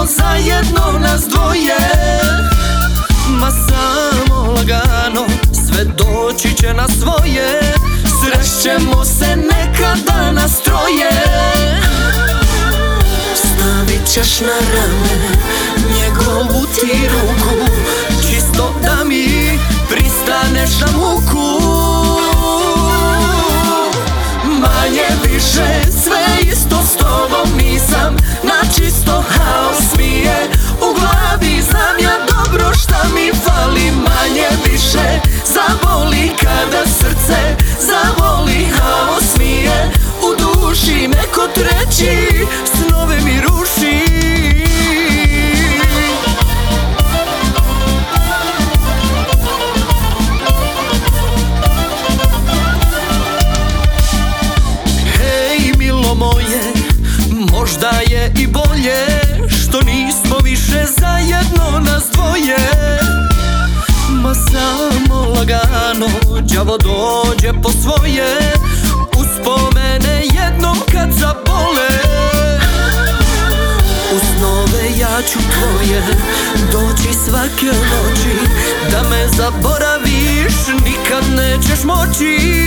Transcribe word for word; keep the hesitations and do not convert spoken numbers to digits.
zajedno nas dvoje. Ma samo lagano, sve doći će na svoje. Srećemo se nekada nas troje. Stavit ćeš na rame njegovu ti ruku, čisto da mi pristaneš na muku. Manje više sve isto s tobom nisam, na čisto haos mi je u glavi. Znam ja dobro šta mi fali, manje više zaboli kada srce zavoli. Haos mi je u duši, neko treći snove mi ruši. Moje, možda je i bolje što nismo više zajedno nas dvoje. Ma samo lagano đavo dođe po svoje, uspomene jednom kad zabole. U snove ja ću tvoje doći svake noći, da me zaboraviš nikad nećeš moći.